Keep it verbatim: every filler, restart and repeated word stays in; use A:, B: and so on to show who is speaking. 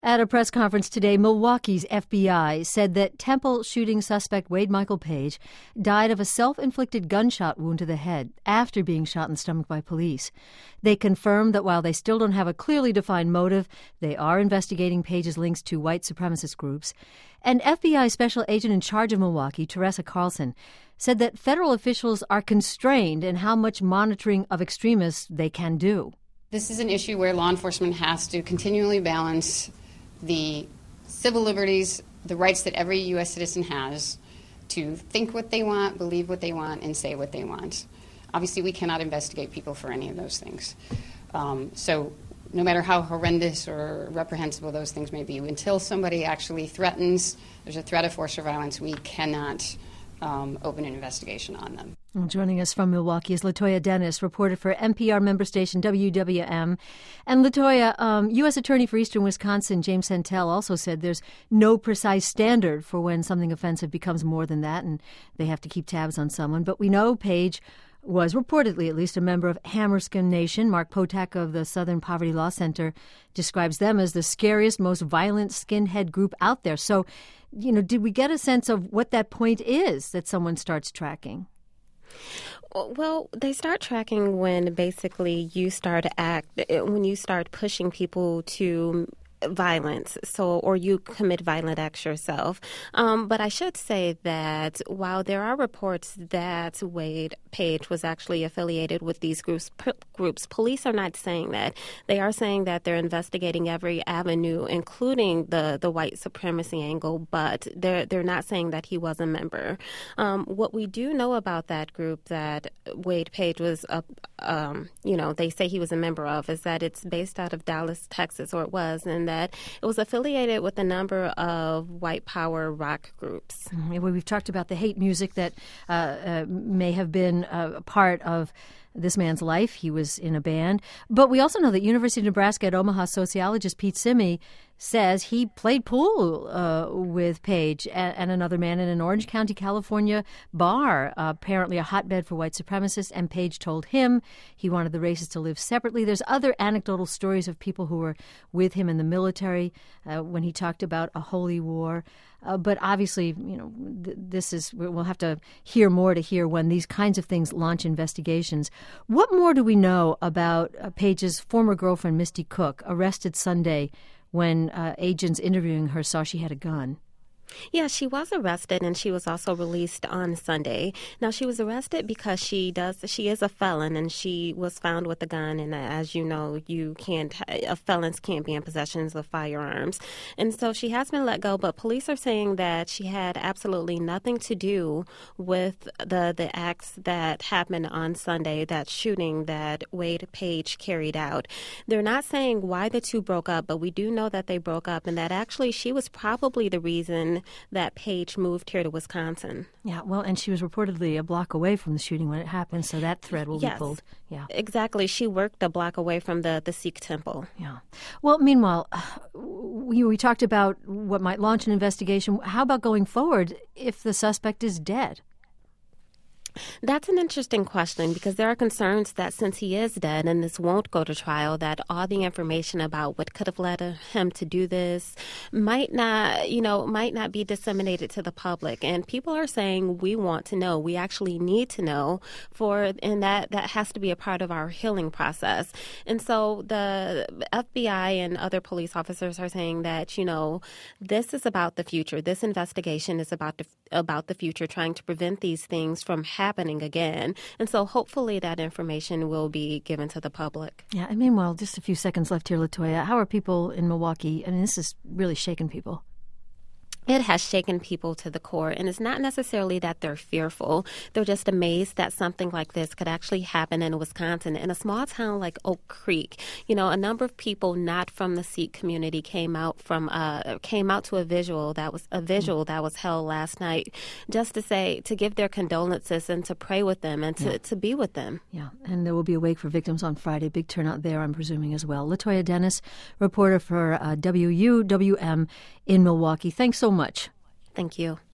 A: At a press conference today, Milwaukee's F B I said that Temple shooting suspect Wade Michael Page died of a self-inflicted gunshot wound to the head after being shot in the stomach by police. They confirmed that while they still don't have a clearly defined motive, they are investigating Page's links to white supremacist groups. And F B I Special Agent in charge of Milwaukee, Teresa Carlson, said that federal officials are constrained in how much monitoring of extremists they can do.
B: This is an issue where law enforcement has to continually balance the civil liberties, the rights that every U S citizen has to think what they want, believe what they want, and say what they want. Obviously, we cannot investigate people for any of those things. Um, so no matter how horrendous or reprehensible those things may be, until somebody actually threatens, there's a threat of force or violence, we cannot um, open an investigation on them.
A: Joining us from Milwaukee is Latoya Dennis, reporter for N P R member station W W M. And Latoya, um, U S Attorney for Eastern Wisconsin James Sentell also said there's no precise standard for when something offensive becomes more than that, and they have to keep tabs on someone. But we know Page was reportedly at least a member of Hammerskin Nation. Mark Potak of the Southern Poverty Law Center describes them as the scariest, most violent skinhead group out there. So, you know, did we get a sense of what that point is that someone starts tracking?
C: Well, they start tracking when basically you start to act, when you start pushing people to violence, so or you commit violent acts yourself. Um, but I should say that while there are reports that Wade Page was actually affiliated with these groups, p- groups, police are not saying that. They are saying that they're investigating every avenue, including the, the white supremacy angle, but they're they're not saying that he was a member. Um, what we do know about that group that Wade Page was, a, um, you know, they say he was a member of, is that it's based out of Dallas, Texas, or it was, and that it was affiliated with a number of white power rock groups.
A: Mm-hmm. We've talked about the hate music that uh, uh, may have been uh, a part of this man's life. He was in a band. But we also know that University of Nebraska at Omaha sociologist Pete Simi says he played pool uh, with Page and, and another man in an Orange County, California bar, uh, apparently a hotbed for white supremacists, and Page told him he wanted the races to live separately. There's other anecdotal stories of people who were with him in the military uh, when he talked about a holy war. Uh, but obviously, you know, th- this is, we'll have to hear more to hear when these kinds of things launch investigations. What more do we know about uh, Page's former girlfriend, Misty Cook, arrested Sunday when uh, agents interviewing her saw she had a gun?
C: Yeah, she was arrested, and she was also released on Sunday. Now, she was arrested because she does she is a felon, and she was found with a gun. And as you know, you can't uh, felons can't be in possession of firearms, and so she has been let go. But police are saying that she had absolutely nothing to do with the the acts that happened on Sunday, that shooting that Wade Page carried out. They're not saying why the two broke up, but we do know that they broke up, and that actually she was probably the reason that Page moved here to Wisconsin.
A: Yeah, well, and she was reportedly a block away from the shooting when it happened, so that thread will
C: yes,
A: be pulled. Yeah,
C: exactly. She worked a block away from the, the Sikh temple.
A: Yeah. Well, meanwhile, we, we talked about what might launch an investigation. How about going forward if the suspect is dead?
C: That's an interesting question, because there are concerns that since he is dead and this won't go to trial, that all the information about what could have led him to do this might not, you know, might not be disseminated to the public. And people are saying we want to know. We actually need to know for, and that, that has to be a part of our healing process. And so the F B I and other police officers are saying that, you know, this is about the future. This investigation is about the, about the future, trying to prevent these things from happening. happening again. And so hopefully that information will be given to the public.
A: Yeah, and meanwhile, just a few seconds left here, Latoya. How are people in Milwaukee? I mean, this is really shaking people.
C: It has shaken people to the core, and it's not necessarily that they're fearful. They're just amazed that something like this could actually happen in Wisconsin, in a small town like Oak Creek. You know, a number of people not from the Sikh community came out from uh, came out to a visual that was a visual that was held last night, just to say, to give their condolences and to pray with them and to, yeah. to be with them.
A: Yeah, and there will be a wake for victims on Friday. Big turnout there, I'm presuming, as well. Latoya Dennis, reporter for uh, W U W M in Milwaukee. Thanks so much.
C: Thank you.